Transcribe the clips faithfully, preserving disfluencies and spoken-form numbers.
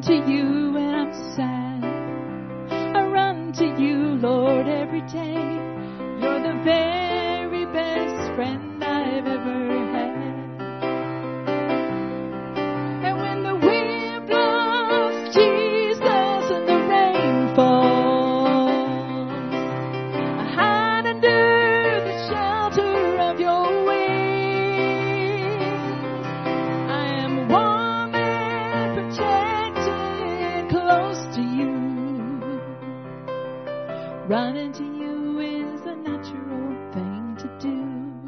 to you when I'm sad. I run to you, Lord, every day. You're the very best friend I've ever had. And when the wind blows, Jesus, and the rain falls, I hide under the shelter of your wings. I am warm and protected, close to you. Running to you is a natural thing to do.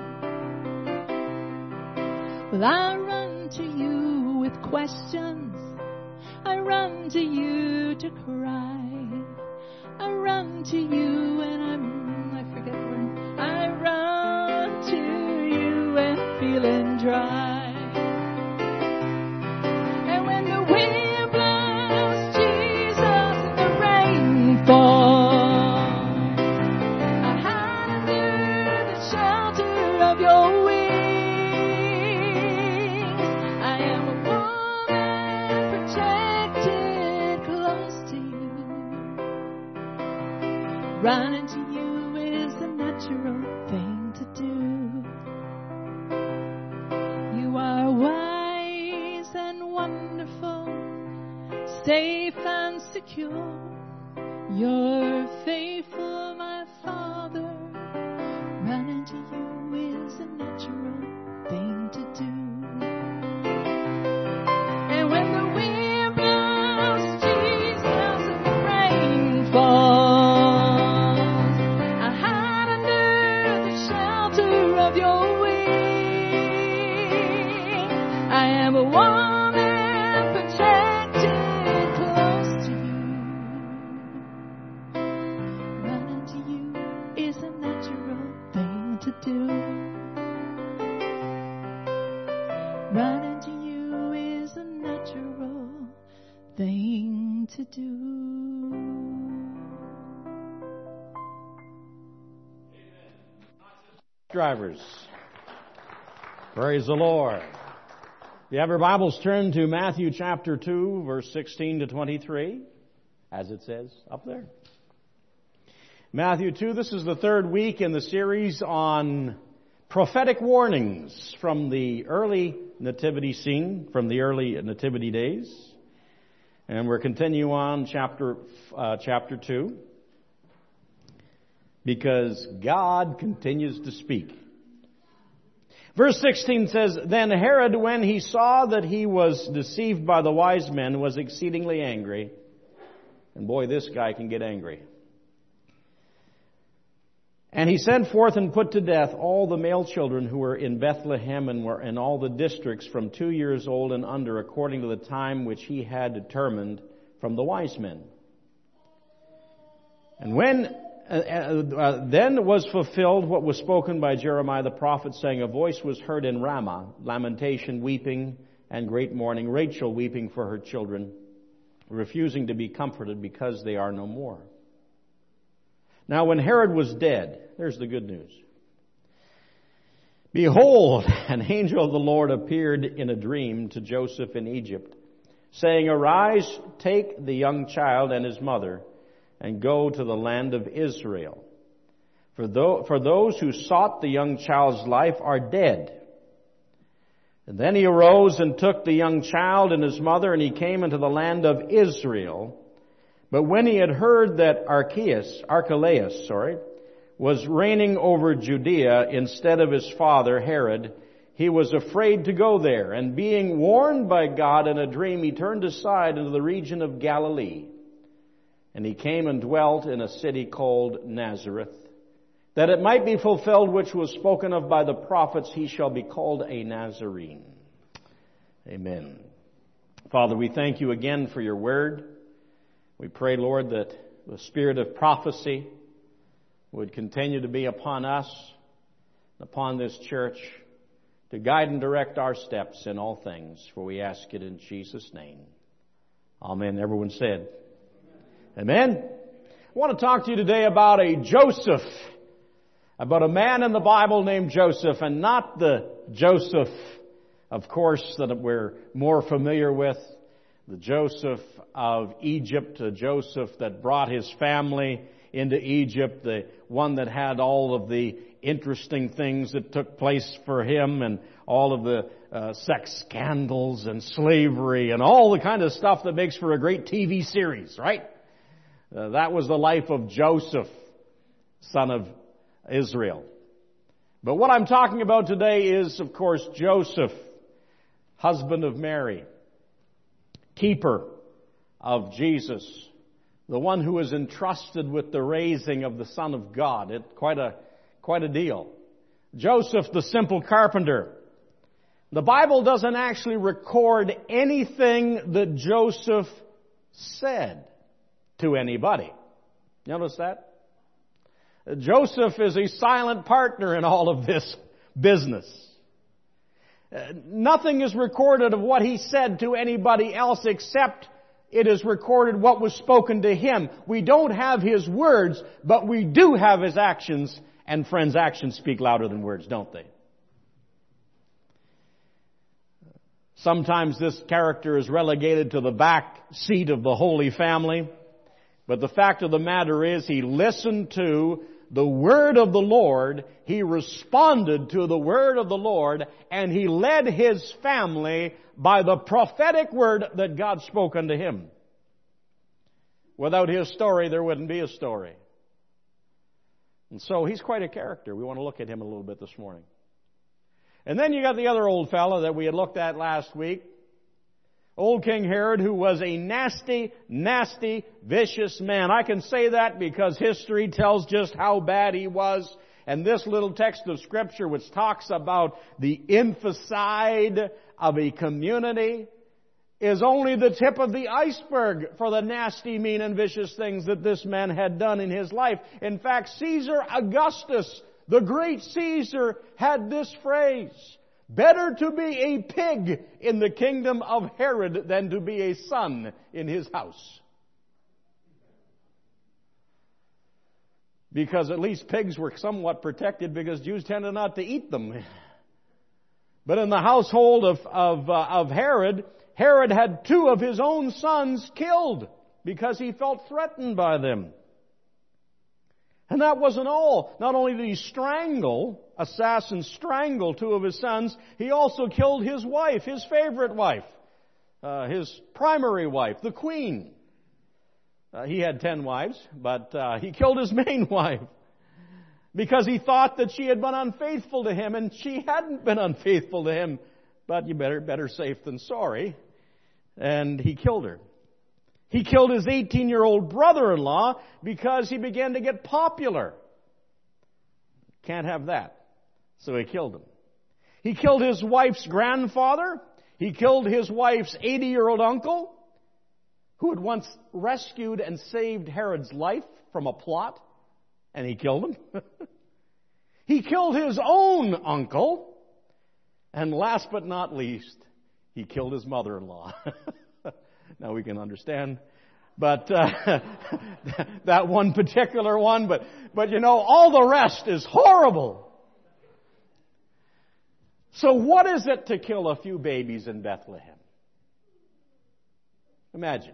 Well, I run to you with questions. I run to you to cry. I run to you when I'm, I forget when. I run to you when feeling dry. And when the wind blows, Jesus, and the rain falls, I hide under the shelter of your wings. I am warm and protected, close to you. Running to you is a natural thing to do. You are wise and wonderful, safe and secure. You're faithful, my Father. Running to you is a natural thing to do. And when the wind blows, Jesus, and the rain falls, I hide under the shelter of your wings. I am warm and protected, close to you. Running to you is a natural thing to do. Running to you is a natural thing to do. Drivers, praise the Lord. If you have your Bibles, turn to Matthew chapter two, verse sixteen to twenty-three, as it says up there. Matthew two, this is the third week in the series on prophetic warnings from the early nativity scene, from the early nativity days. And we're continuing on chapter, uh, chapter two, because God continues to speak. Verse sixteen says, Then Herod, when he saw that he was deceived by the wise men, was exceedingly angry. And boy, this guy can get angry. And he sent forth and put to death all the male children who were in Bethlehem and were in all the districts from two years old and under, according to the time which he had determined from the wise men. And when uh, uh, then was fulfilled what was spoken by Jeremiah the prophet, saying, A voice was heard in Ramah, lamentation, weeping, and great mourning, Rachel weeping for her children, refusing to be comforted because they are no more. Now when Herod was dead, there's the good news. Behold, an angel of the Lord appeared in a dream to Joseph in Egypt, saying, Arise, take the young child and his mother, and go to the land of Israel. For, tho- for those who sought the young child's life are dead. And then he arose and took the young child and his mother, and he came into the land of Israel. But when he had heard that Archelaus, Archelaus, sorry, was reigning over Judea instead of his father Herod, he was afraid to go there. And being warned by God in a dream, he turned aside into the region of Galilee. And he came and dwelt in a city called Nazareth, that it might be fulfilled which was spoken of by the prophets, he shall be called a Nazarene. Amen. Father, we thank you again for your word. We pray, Lord, that the spirit of prophecy would continue to be upon us, upon this church, to guide and direct our steps in all things, for we ask it in Jesus' name. Amen. Everyone said, Amen. I want to talk to you today about a Joseph, about a man in the Bible named Joseph, and not the Joseph, of course, that we're more familiar with, The Joseph of Egypt, the Joseph that brought his family into Egypt, the one that had all of the interesting things that took place for him and all of the uh, sex scandals and slavery and all the kind of stuff that makes for a great T V series, right? Uh, that was the life of Joseph, son of Israel. But what I'm talking about today is, of course, Joseph, husband of Mary, keeper of Jesus, the one who was entrusted with the raising of the Son of God. It, quite a, quite a deal. Joseph, the simple carpenter. The Bible doesn't actually record anything that Joseph said to anybody. Notice that? Joseph is a silent partner in all of this business. Uh, nothing is recorded of what he said to anybody else except it is recorded what was spoken to him. We don't have his words, but we do have his actions, and friends, actions speak louder than words, don't they? Sometimes this character is relegated to the back seat of the Holy Family, but the fact of the matter is he listened to the word of the Lord, he responded to the word of the Lord, and he led his family by the prophetic word that God spoke unto him. Without his story, there wouldn't be a story. And so he's quite a character. We want to look at him a little bit this morning. And then you got the other old fellow that we had looked at last week. Old King Herod, who was a nasty, nasty, vicious man. I can say that because history tells just how bad he was. And this little text of Scripture, which talks about the infanticide of a community, is only the tip of the iceberg for the nasty, mean, and vicious things that this man had done in his life. In fact, Caesar Augustus, the great Caesar, had this phrase: better to be a pig in the kingdom of Herod than to be a son in his house. Because at least pigs were somewhat protected because Jews tended not to eat them. But in the household of, of, uh, of Herod, Herod had two of his own sons killed because he felt threatened by them. And that wasn't all. Not only did he strangle, assassin strangle two of his sons, he also killed his wife, his favorite wife, uh, his primary wife, the queen. Uh, he had ten wives, but uh, he killed his main wife because he thought that she had been unfaithful to him, and she hadn't been unfaithful to him. But you better, better safe than sorry. And he killed her. He killed his eighteen-year-old brother-in-law because he began to get popular. Can't have that. So he killed him. He killed his wife's grandfather. He killed his wife's eighty-year-old uncle, who had once rescued and saved Herod's life from a plot, and he killed him. He killed his own uncle. And last but not least, he killed his mother-in-law. Now we can understand, but uh, that one particular one. But but you know, all the rest is horrible. So what is it to kill a few babies in Bethlehem? Imagine.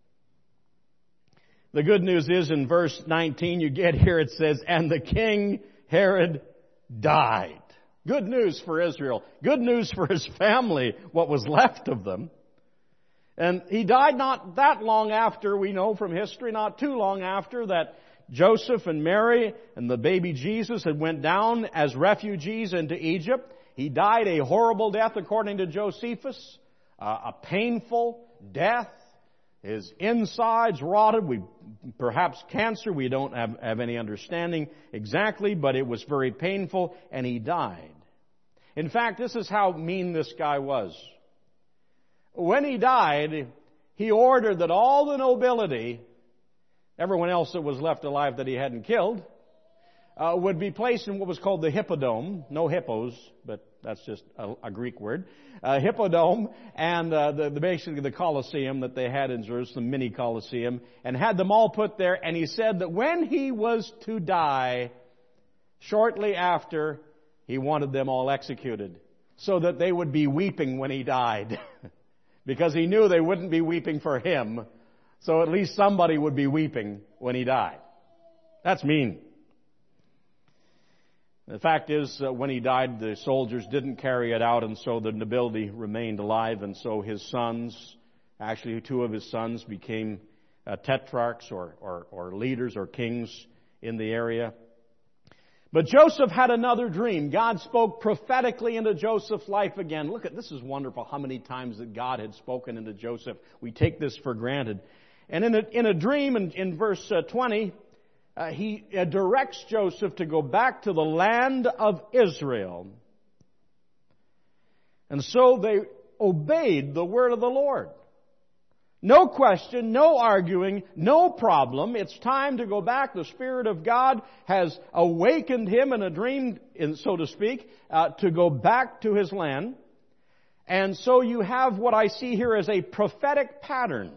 The good news is in verse nineteen, you get here, it says, and the king Herod died. Good news for Israel. Good news for his family, what was left of them. And he died not that long after, we know from history, not too long after that Joseph and Mary and the baby Jesus had went down as refugees into Egypt. He died a horrible death according to Josephus, uh, a painful death. His insides rotted, we, perhaps cancer, we don't have, have any understanding exactly, but it was very painful, and he died. In fact, this is how mean this guy was. When he died, he ordered that all the nobility, everyone else that was left alive that he hadn't killed, uh, would be placed in what was called the Hippodrome. No hippos, but that's just a, a Greek word. Uh, Hippodrome, and uh, the, the basically the Colosseum that they had in Jerusalem, mini Colosseum, and had them all put there. And he said that when he was to die, shortly after, he wanted them all executed, so that they would be weeping when he died. because he knew they wouldn't be weeping for him, so at least somebody would be weeping when he died. That's mean. The fact is, uh, when he died, the soldiers didn't carry it out, and so the nobility remained alive, and so his sons, actually two of his sons, became uh, tetrarchs or, or, or leaders or kings in the area. But Joseph had another dream. God spoke prophetically into Joseph's life again. Look at, this is wonderful how many times that God had spoken into Joseph. We take this for granted. And in a, in a dream, in, in verse uh, twenty, Uh, he uh, directs Joseph to go back to the land of Israel. And so they obeyed the word of the Lord. No question, no arguing, no problem. It's time to go back. The Spirit of God has awakened him in a dream, so to speak, uh, to go back to his land. And so you have what I see here as a prophetic pattern.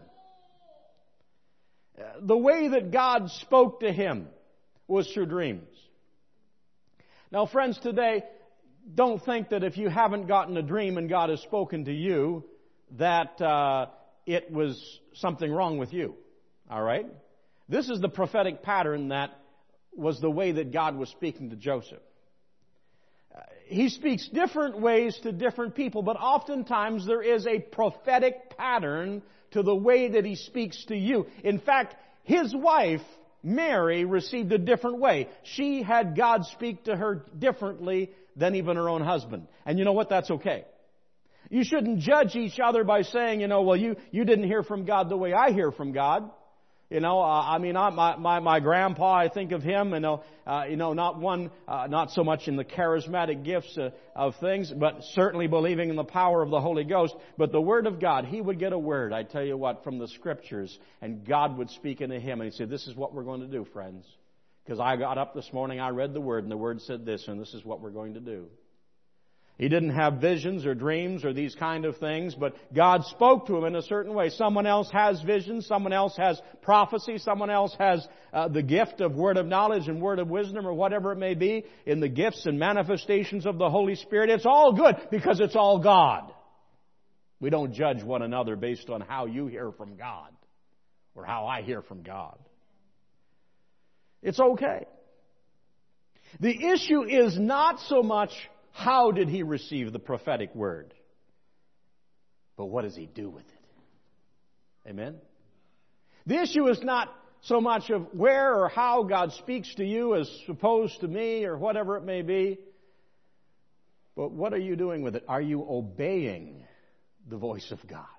The way that God spoke to him was through dreams. Now, friends, today, don't think that if you haven't gotten a dream and God has spoken to you, that uh, it was something wrong with you. All right? This is the prophetic pattern that was the way that God was speaking to Joseph. Uh, he speaks different ways to different people, but oftentimes there is a prophetic pattern to the way that he speaks to you. In fact, his wife, Mary, received a different way. She had God speak to her differently than even her own husband. And you know what? That's okay. You shouldn't judge each other by saying, you know, well, you, you didn't hear from God the way I hear from God. You know, uh, I mean, I, my, my, my grandpa, I think of him, you know, uh, you know, not one, uh, not so much in the charismatic gifts uh, of things, but certainly believing in the power of the Holy Ghost. But the Word of God, he would get a word, I tell you what, from the Scriptures, and God would speak into him, and he'd say, this is what we're going to do, friends. Because I got up this morning, I read the Word, and the Word said this, and this is what we're going to do. He didn't have visions or dreams or these kind of things, but God spoke to him in a certain way. Someone else has visions, someone else has prophecy, someone else has uh, the gift of word of knowledge and word of wisdom or whatever it may be in the gifts and manifestations of the Holy Spirit. It's all good because it's all God. We don't judge one another based on how you hear from God or how I hear from God. It's okay. The issue is not so much how did he receive the prophetic word? But what does he do with it? Amen? The issue is not so much of where or how God speaks to you as opposed to me or whatever it may be. But what are you doing with it? Are you obeying the voice of God?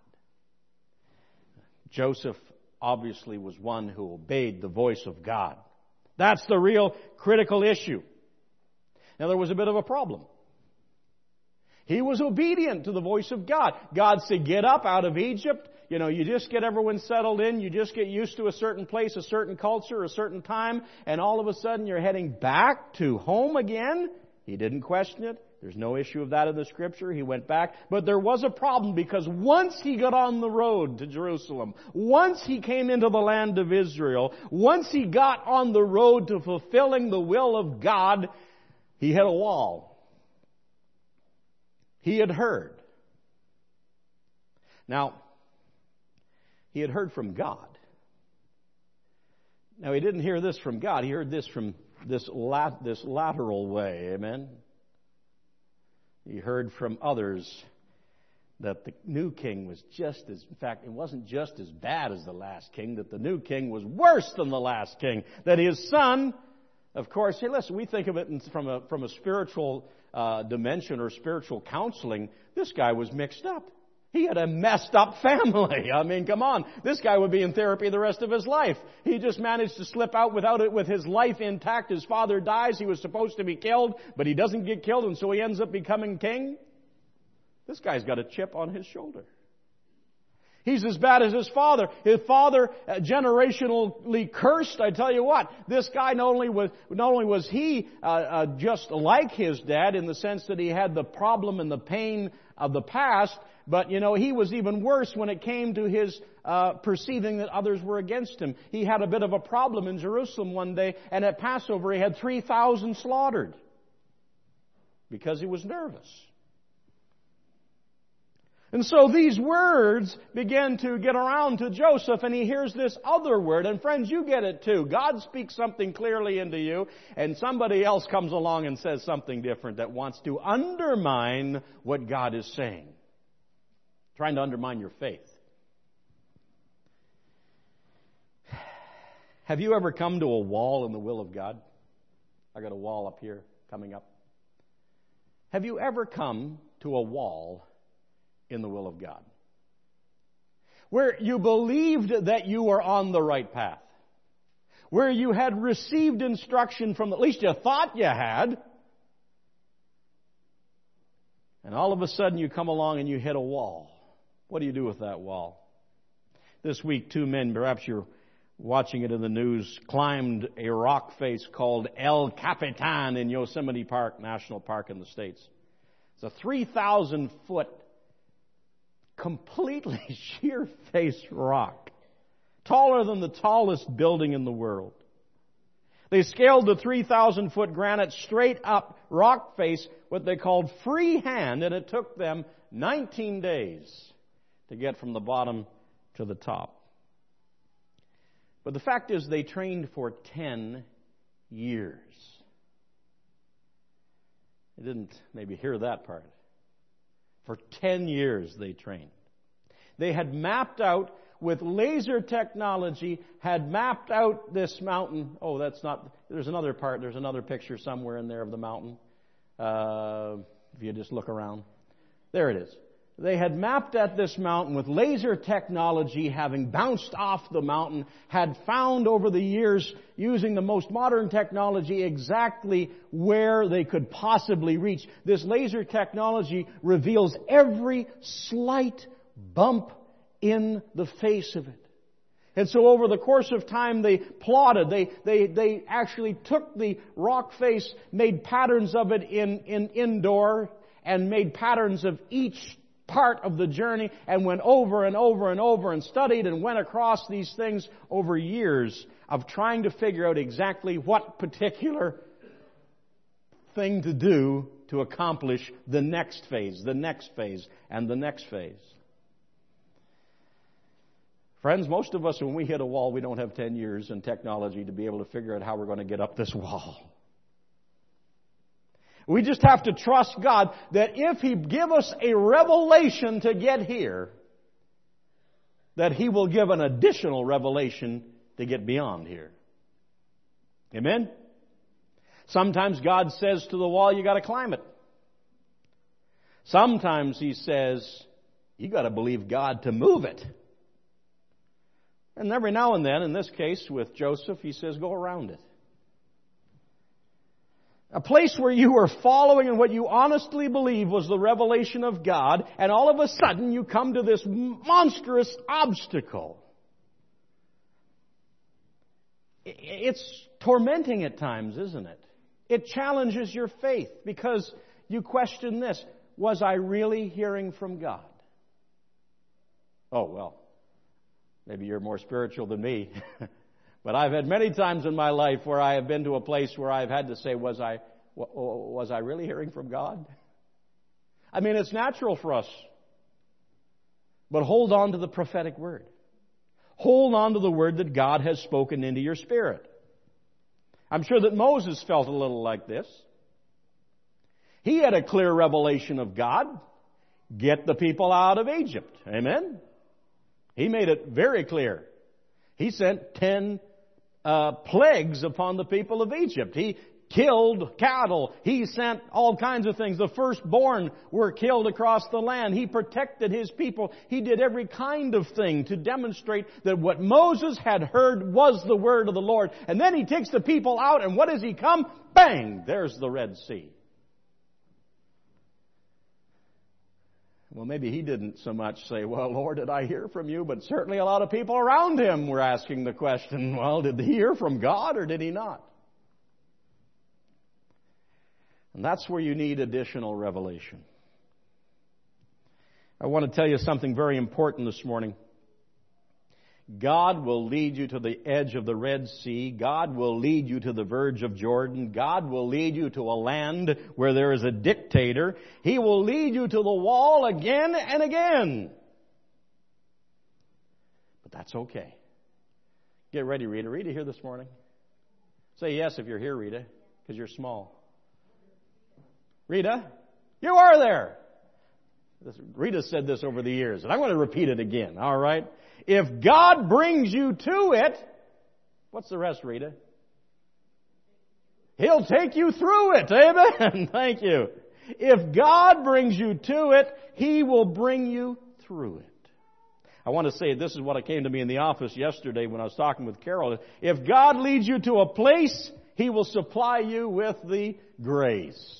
Joseph obviously was one who obeyed the voice of God. That's the real critical issue. Now there was a bit of a problem. He was obedient to the voice of God. God said, get up out of Egypt. You know, you just get everyone settled in. You just get used to a certain place, a certain culture, a certain time. And all of a sudden you're heading back to home again. He didn't question it. There's no issue of that in the Scripture. He went back. But there was a problem because once he got on the road to Jerusalem, once he came into the land of Israel, once he got on the road to fulfilling the will of God, he hit a wall. He had heard. Now, he had heard from God. Now, he didn't hear this from God. He heard this from this lat- this lateral way. Amen? He heard from others that the new king was just as, in fact, it wasn't just as bad as the last king, that the new king was worse than the last king. That his son, of course, hey, listen, we think of it from a, from a spiritual uh, dimension or spiritual counseling. This guy was mixed up. He had a messed up family. I mean, come on. This guy would be in therapy the rest of his life. He just managed to slip out without it, with his life intact. His father dies. He was supposed to be killed, but he doesn't get killed, and so he ends up becoming king. This guy's got a chip on his shoulder. He's as bad as his father. His father, uh, generationally cursed. I tell you what, this guy not only was not only was he uh, uh, just like his dad in the sense that he had the problem and the pain of the past, but you know he was even worse when it came to his uh, perceiving that others were against him. He had a bit of a problem in Jerusalem one day, and at Passover he had three thousand slaughtered because he was nervous. And so these words begin to get around to Joseph, and he hears this other word. And friends, you get it too. God speaks something clearly into you, and somebody else comes along and says something different that wants to undermine what God is saying. Trying to undermine your faith. Have you ever come to a wall in the will of God? I got a wall up here coming up. Have you ever come to a wall in the will of God, where you believed that you were on the right path, where you had received instruction from, at least you thought you had, and all of a sudden you come along and you hit a wall? What do you do with that wall? This week, two men, perhaps you're watching it in the news, climbed a rock face called El Capitan in Yosemite Park, National Park in the States. It's a three thousand foot completely sheer-faced rock, taller than the tallest building in the world. They scaled the three thousand foot granite straight up rock face, what they called freehand, and it took them nineteen days to get from the bottom to the top. But the fact is, they trained for ten years. They didn't maybe hear that part. For ten years they trained. They had mapped out, with laser technology, had mapped out this mountain. Oh, that's not, there's another part, there's another picture somewhere in there of the mountain. Uh, if you just look around. There it is. They had mapped at this mountain with laser technology, having bounced off the mountain, had found over the years, using the most modern technology, exactly where they could possibly reach. This laser technology reveals every slight bump in the face of it. And so over the course of time, they plotted, they, they, they actually took the rock face, made patterns of it in, in indoor, and made patterns of each part of the journey, and went over and over and over and studied and went across these things over years of trying to figure out exactly what particular thing to do to accomplish the next phase, the next phase, and the next phase. Friends, most of us, when we hit a wall, we don't have ten years in technology to be able to figure out how we're going to get up this wall. We just have to trust God that if He give us a revelation to get here, that He will give an additional revelation to get beyond here. Amen? Sometimes God says to the wall, you got to climb it. Sometimes He says, you got to believe God to move it. And every now and then, in this case with Joseph, He says, go around it. A place where you were following and what you honestly believe was the revelation of God, and all of a sudden you come to this monstrous obstacle. It's tormenting at times, isn't it? It challenges your faith because you question this. Was I really hearing from God? Oh, well, maybe you're more spiritual than me. But I've had many times in my life where I have been to a place where I've had to say, was I, was I really hearing from God? I mean, it's natural for us. But hold on to the prophetic word. Hold on to the word that God has spoken into your spirit. I'm sure that Moses felt a little like this. He had a clear revelation of God. Get the people out of Egypt. Amen? He made it very clear. He sent ten uh, plagues upon the people of Egypt. He killed cattle. He sent all kinds of things. The firstborn were killed across the land. He protected His people. He did every kind of thing to demonstrate that what Moses had heard was the word of the Lord. And then He takes the people out, and what does He come? Bang! There's the Red Sea. Well, maybe he didn't so much say, well, Lord, did I hear from you? But certainly a lot of people around him were asking the question, well, did he hear from God or did he not? And that's where you need additional revelation. I want to tell you something very important this morning. God will lead you to the edge of the Red Sea. God will lead you to the verge of Jordan. God will lead you to a land where there is a dictator. He will lead you to the wall again and again. But that's okay. Get ready, Rita. Rita here this morning? Say yes if you're here, Rita, because you're small. Rita, you are there. Rita said this over the years, and I'm going to repeat it again, all right? If God brings you to it, what's the rest, Rita? He'll take you through it. Amen. Thank you. If God brings you to it, He will bring you through it. I want to say this is what came to me in the office yesterday when I was talking with Carol. If God leads you to a place, He will supply you with the grace.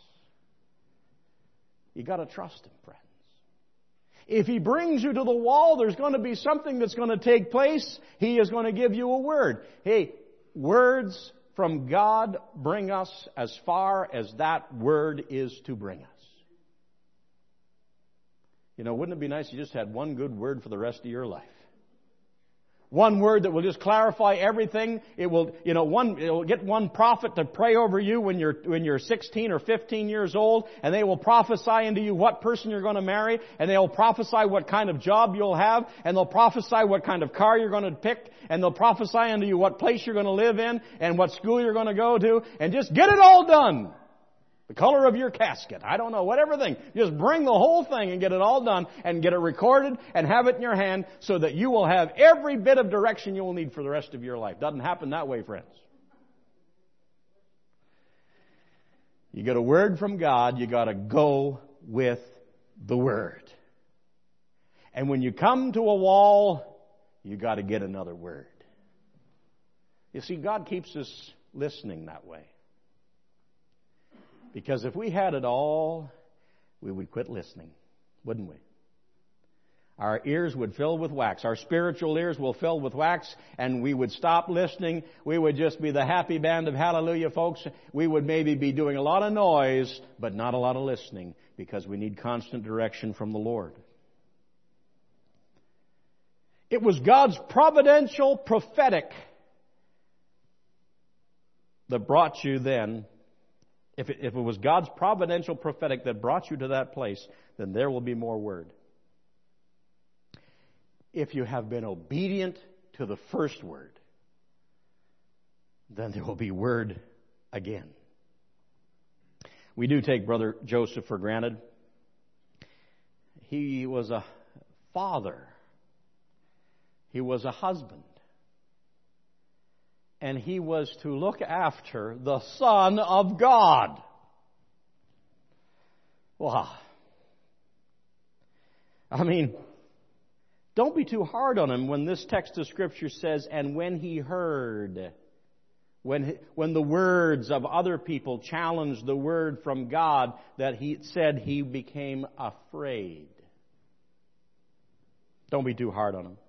You got to trust Him, friends. If He brings you to the wall, there's going to be something that's going to take place. He is going to give you a word. Hey, words from God bring us as far as that word is to bring us. You know, wouldn't it be nice if you just had one good word for the rest of your life? One word that will just clarify everything. It will, you know, one, it will get one prophet to pray over you when you're, when you're sixteen or fifteen years old, and they will prophesy into you what person you're going to marry, and they'll prophesy what kind of job you'll have, and they'll prophesy what kind of car you're going to pick, and they'll prophesy into you what place you're going to live in, and what school you're going to go to, and just get it all done. The color of your casket. I don't know. Whatever thing. Just bring the whole thing and get it all done and get it recorded and have it in your hand so that you will have every bit of direction you will need for the rest of your life. Doesn't happen that way, friends. You get a word from God, you got to go with the word. And when you come to a wall, you got to get another word. You see, God keeps us listening that way. Because if we had it all, we would quit listening, wouldn't we? Our ears would fill with wax. Our spiritual ears will fill with wax, and we would stop listening. We would just be the happy band of hallelujah, folks. We would maybe be doing a lot of noise, but not a lot of listening, because we need constant direction from the Lord. It was God's providential prophetic that brought you then. If it, if it was God's providential prophetic that brought you to that place, then there will be more word. If you have been obedient to the first word, then there will be word again. We do take Brother Joseph for granted. He was a father. He was a husband. And he was to look after the Son of God. Wow. I mean, don't be too hard on him when this text of Scripture says, and when he heard, when, when the words of other people challenged the word from God, that he said he became afraid. Don't be too hard on him.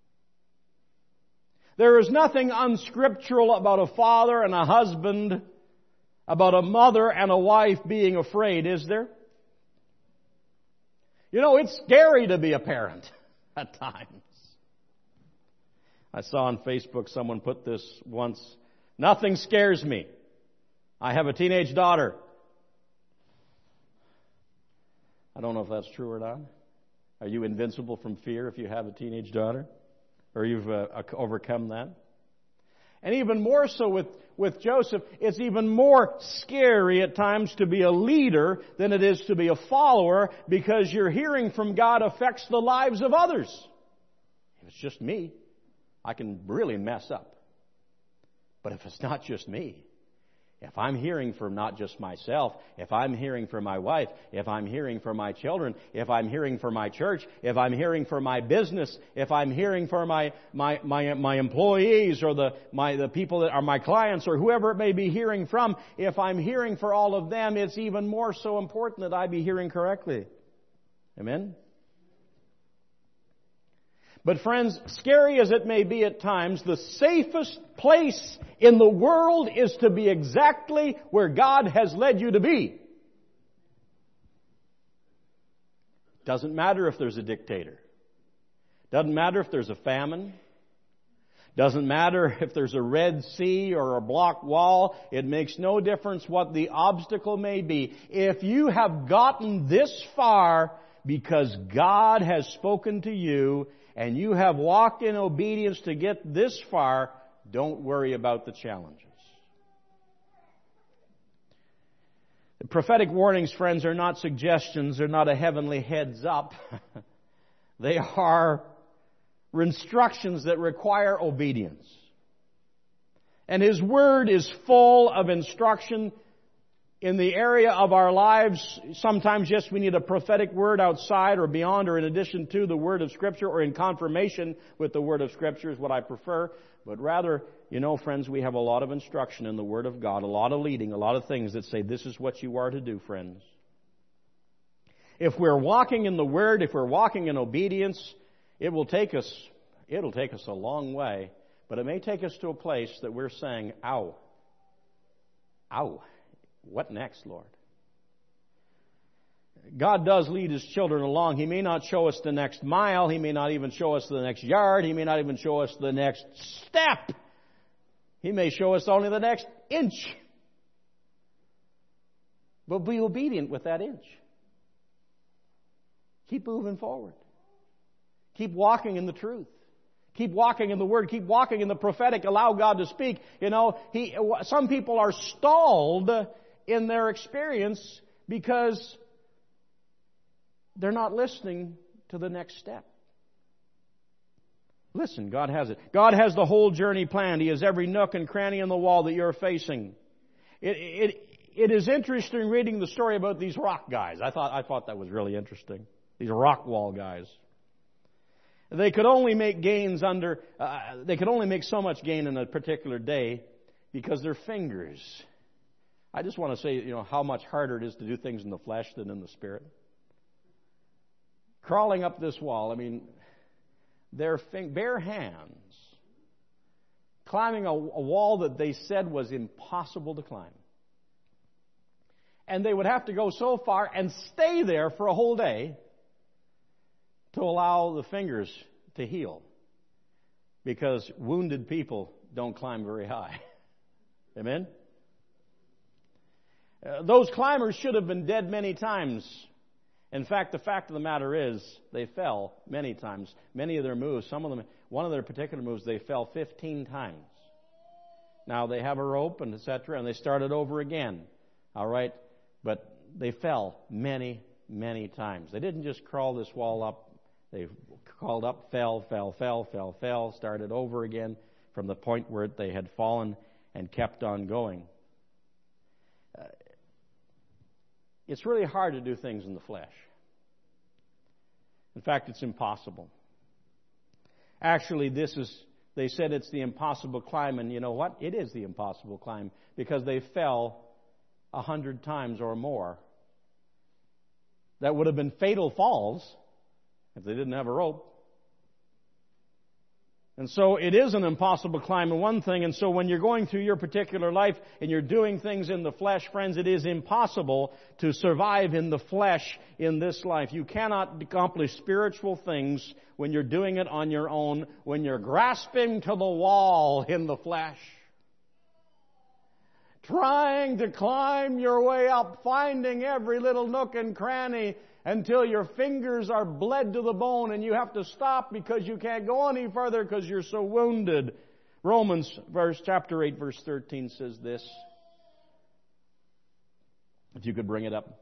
There is nothing unscriptural about a father and a husband, about a mother and a wife being afraid, is there? You know, it's scary to be a parent at times. I saw on Facebook someone put this once, nothing scares me. I have a teenage daughter. I don't know if that's true or not. Are you invincible from fear if you have a teenage daughter? Or you've uh, overcome that? And even more so with, with Joseph, it's even more scary at times to be a leader than it is to be a follower, because your hearing from God affects the lives of others. If it's just me, I can really mess up. But if it's not just me, if I'm hearing from not just myself, if I'm hearing from my wife, if I'm hearing from my children, if I'm hearing from my church, if I'm hearing from my business, if I'm hearing from my my my, my employees or the my the people that are my clients or whoever it may be hearing from, if I'm hearing for all of them, it's even more so important that I be hearing correctly. Amen? But friends, scary as it may be at times, the safest place in the world is to be exactly where God has led you to be. Doesn't matter if there's a dictator. Doesn't matter if there's a famine. Doesn't matter if there's a Red Sea or a block wall. It makes no difference what the obstacle may be. If you have gotten this far because God has spoken to you and you have walked in obedience to get this far, don't worry about the challenges. The prophetic warnings, friends, are not suggestions. They're not a heavenly heads up. They are instructions that require obedience. And His Word is full of instruction in the area of our lives. Sometimes, yes, we need a prophetic word outside or beyond or in addition to the Word of Scripture or in confirmation with the Word of Scripture is what I prefer. But rather, you know, friends, we have a lot of instruction in the Word of God, a lot of leading, a lot of things that say this is what you are to do, friends. If we're walking in the Word, if we're walking in obedience, it will take us, it'll take us a long way, but it may take us to a place that we're saying, ow, ow, what next, Lord? God does lead His children along. He may not show us the next mile. He may not even show us the next yard. He may not even show us the next step. He may show us only the next inch. But be obedient with that inch. Keep moving forward. Keep walking in the truth. Keep walking in the Word. Keep walking in the prophetic. Allow God to speak. You know, he, some people are stalled in their experience because they're not listening to the next step. Listen, God has it. God has the whole journey planned. He has every nook and cranny in the wall that you're facing. It, it, it is interesting reading the story about these rock guys. I thought, I thought that was really interesting. These rock wall guys. They could only make gains under, uh, they could only make so much gain in a particular day because their fingers. I just want to say, you know, how much harder it is to do things in the flesh than in the spirit. Crawling up this wall, I mean, their fing- bare hands, climbing a, a wall that they said was impossible to climb. And they would have to go so far and stay there for a whole day to allow the fingers to heal. Because wounded people don't climb very high. Amen? Uh, those climbers should have been dead many times. In fact, the fact of the matter is, they fell many times. Many of their moves, some of them, one of their particular moves, they fell fifteen times. Now, they have a rope and et cetera, and they started over again. All right? But they fell many, many times. They didn't just crawl this wall up. They crawled up, fell, fell, fell, fell, fell, started over again from the point where they had fallen and kept on going. Uh, It's really hard to do things in the flesh. In fact, it's impossible. Actually, this is, they said it's the impossible climb, and you know what? It is the impossible climb because they fell a hundred times or more. That would have been fatal falls if they didn't have a rope. And so it is an impossible climb in one thing. And so when you're going through your particular life and you're doing things in the flesh, friends, it is impossible to survive in the flesh in this life. You cannot accomplish spiritual things when you're doing it on your own, when you're grasping to the wall in the flesh. Trying to climb your way up, finding every little nook and cranny until your fingers are bled to the bone and you have to stop because you can't go any further because you're so wounded. Romans verse chapter eight verse thirteen says this. If you could bring it up.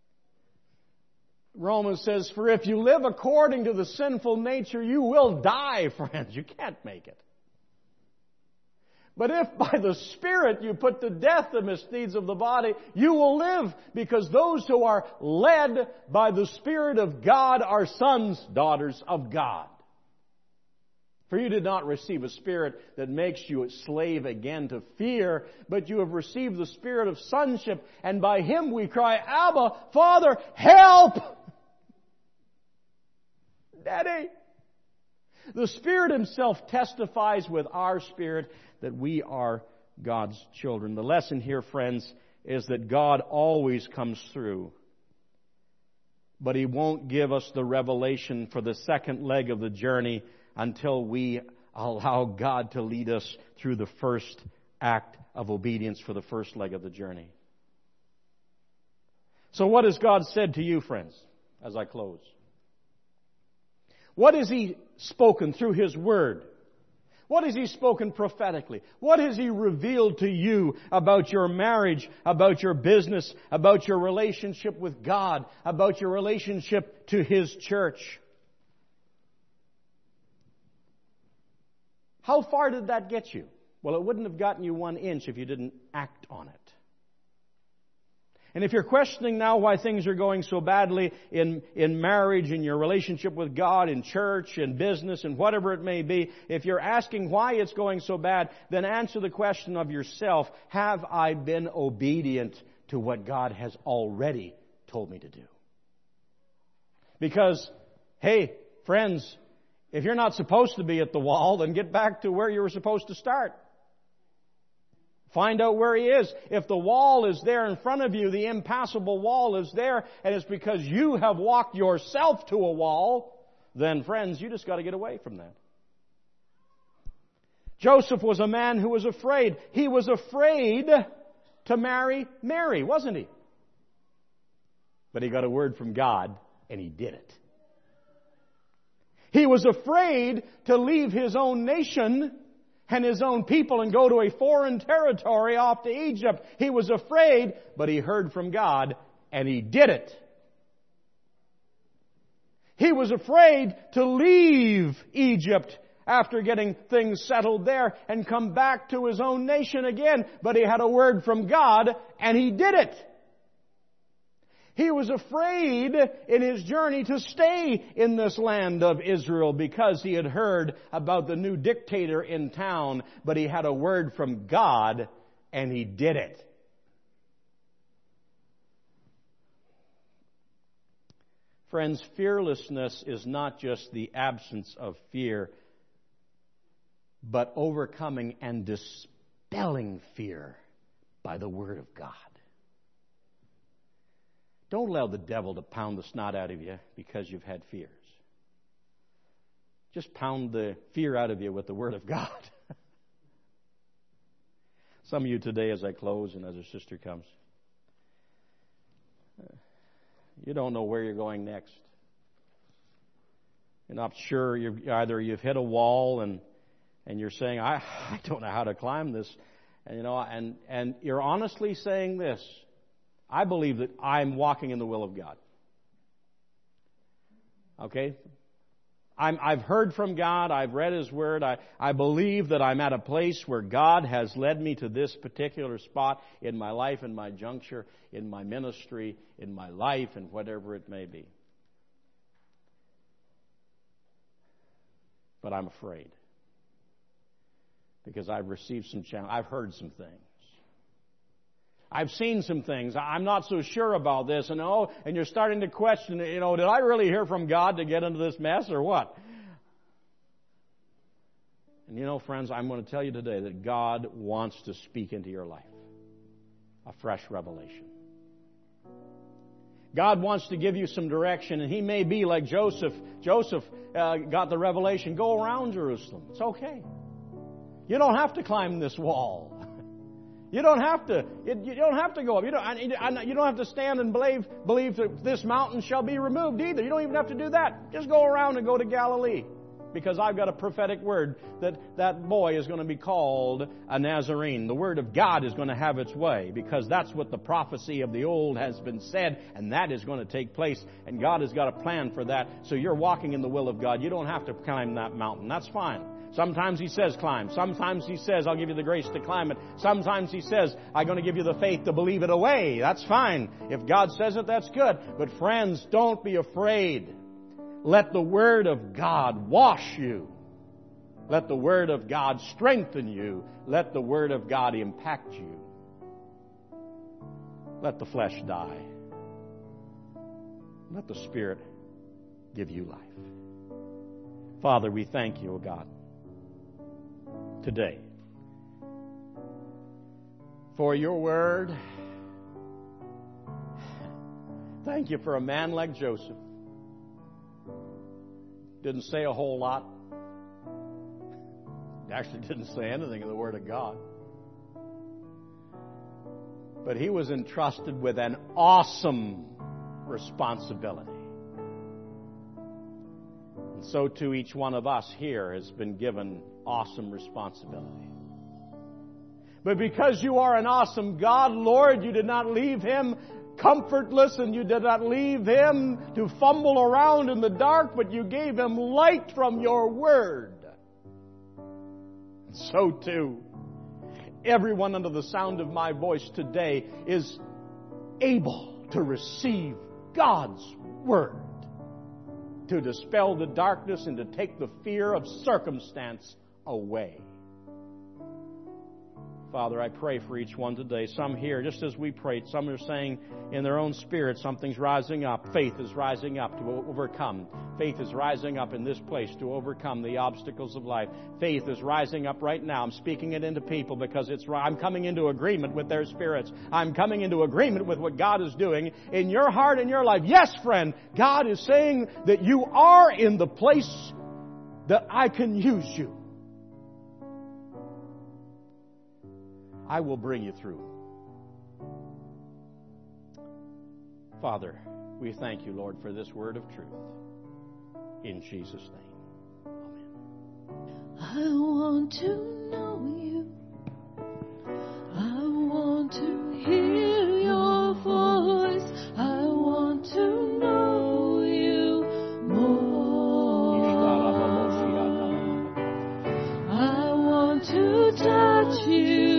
Romans says, "For if you live according to the sinful nature, you will die, friends." You can't make it. But if by the Spirit you put to death the misdeeds of the body, you will live, because those who are led by the Spirit of God are sons, daughters of God. For you did not receive a spirit that makes you a slave again to fear, but you have received the Spirit of sonship, and by Him we cry, "Abba, Father, help!" Daddy! The Spirit Himself testifies with our spirit that we are God's children. The lesson here, friends, is that God always comes through. But He won't give us the revelation for the second leg of the journey until we allow God to lead us through the first act of obedience for the first leg of the journey. So what has God said to you, friends, as I close? What has He spoken through His Word? What has He spoken prophetically? What has He revealed to you about your marriage, about your business, about your relationship with God, about your relationship to His church? How far did that get you? Well, it wouldn't have gotten you one inch if you didn't act on it. And if you're questioning now why things are going so badly in, in marriage, in your relationship with God, in church, in business, and whatever it may be, if you're asking why it's going so bad, then answer the question of yourself, have I been obedient to what God has already told me to do? Because, hey, friends, if you're not supposed to be at the wall, then get back to where you were supposed to start. Find out where He is. If the wall is there in front of you, the impassable wall is there, and it's because you have walked yourself to a wall, then, friends, you just got to get away from that. Joseph was a man who was afraid. He was afraid to marry Mary, wasn't he? But he got a word from God, and he did it. He was afraid to leave his own nation and his own people and go to a foreign territory off to Egypt. He was afraid, but he heard from God, and he did it. He was afraid to leave Egypt after getting things settled there and come back to his own nation again, but he had a word from God, and he did it. He was afraid in his journey to stay in this land of Israel because he had heard about the new dictator in town, but he had a word from God, and he did it. Friends, fearlessness is not just the absence of fear, but overcoming and dispelling fear by the Word of God. Don't allow the devil to pound the snot out of you because you've had fears. Just pound the fear out of you with the Word of God. Some of you today, as I close and as our sister comes, you don't know where you're going next. You're not sure. You're, either you've hit a wall and and you're saying, I, I don't know how to climb this. And, you know, and, and you're honestly saying this, I believe that I'm walking in the will of God. Okay? I'm, I've heard from God. I've read His Word. I, I believe that I'm at a place where God has led me to this particular spot in my life, in my juncture, in my ministry, in my life, and whatever it may be. But I'm afraid. Because I've received some challenge. I've heard some things. I've seen some things. I'm not so sure about this. And oh, and you're starting to question, you know, did I really hear from God to get into this mess or what? And you know, friends, I'm going to tell you today that God wants to speak into your life. A fresh revelation. God wants to give you some direction, and He may be like Joseph. Joseph uh, got the revelation, go around Jerusalem. It's okay. You don't have to climb this wall. You don't have to. You don't have to go up. You don't. You don't have to stand and believe believe that this mountain shall be removed either. You don't even have to do that. Just go around and go to Galilee, because I've got a prophetic word that that boy is going to be called a Nazarene. The Word of God is going to have its way, because that's what the prophecy of the old has been said, and that is going to take place. And God has got a plan for that. So you're walking in the will of God. You don't have to climb that mountain. That's fine. Sometimes He says climb. Sometimes He says, I'll give you the grace to climb it. Sometimes He says, I'm going to give you the faith to believe it away. That's fine. If God says it, that's good. But friends, don't be afraid. Let the Word of God wash you. Let the Word of God strengthen you. Let the Word of God impact you. Let the flesh die. Let the Spirit give you life. Father, we thank you, O God, today for your word. Thank you for a man like Joseph. Didn't say a whole lot. He actually didn't say anything in the Word of God. But he was entrusted with an awesome responsibility. And so too each one of us here has been given awesome responsibility. But because you are an awesome God, Lord, you did not leave him comfortless, and you did not leave him to fumble around in the dark, but you gave him light from your Word. So too, everyone under the sound of my voice today is able to receive God's Word to dispel the darkness and to take the fear of circumstance away. Father, I pray for each one today. Some here, just as we prayed, some are saying in their own spirit, something's rising up. Faith is rising up to overcome. Faith is rising up in this place to overcome the obstacles of life. Faith is rising up right now. I'm speaking it into people because it's. I'm coming into agreement with their spirits. I'm coming into agreement with what God is doing in your heart and your life. Yes, friend, God is saying that you are in the place that I can use you. I will bring you through. Father, we thank you, Lord, for this word of truth. In Jesus' name, amen. I want to know you. I want to hear your voice. I want to know you more. I want to touch you.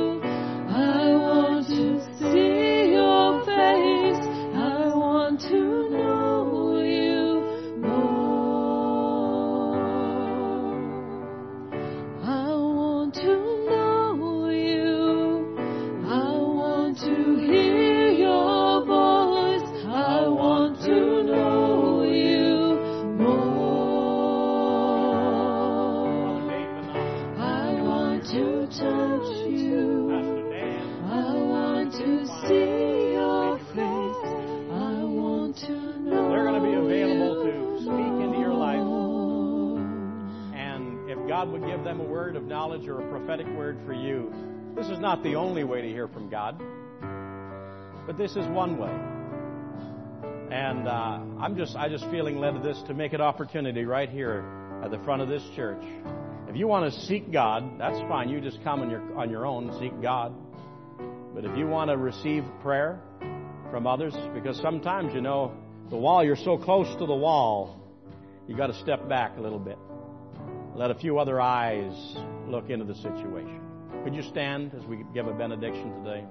Would give them a word of knowledge or a prophetic word for you. This is not the only way to hear from God, but this is one way. And uh, I'm just I just feeling led to this to make an opportunity right here at the front of this church. If you want to seek God, that's fine. You just come on your on your own and seek God. But if you want to receive prayer from others, because sometimes, you know, the wall, you're so close to the wall, you got to step back a little bit. Let a few other eyes look into the situation. Could you stand as we give a benediction today?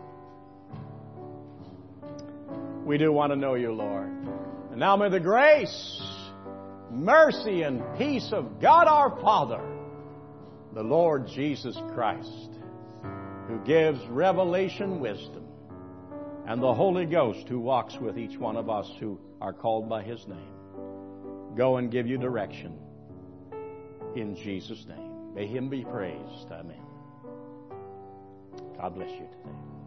We do want to know you, Lord. And now may the grace, mercy, and peace of God our Father, the Lord Jesus Christ, who gives revelation wisdom, and the Holy Ghost who walks with each one of us who are called by His name, go and give you direction. In Jesus' name. May Him be praised. Amen. God bless you today.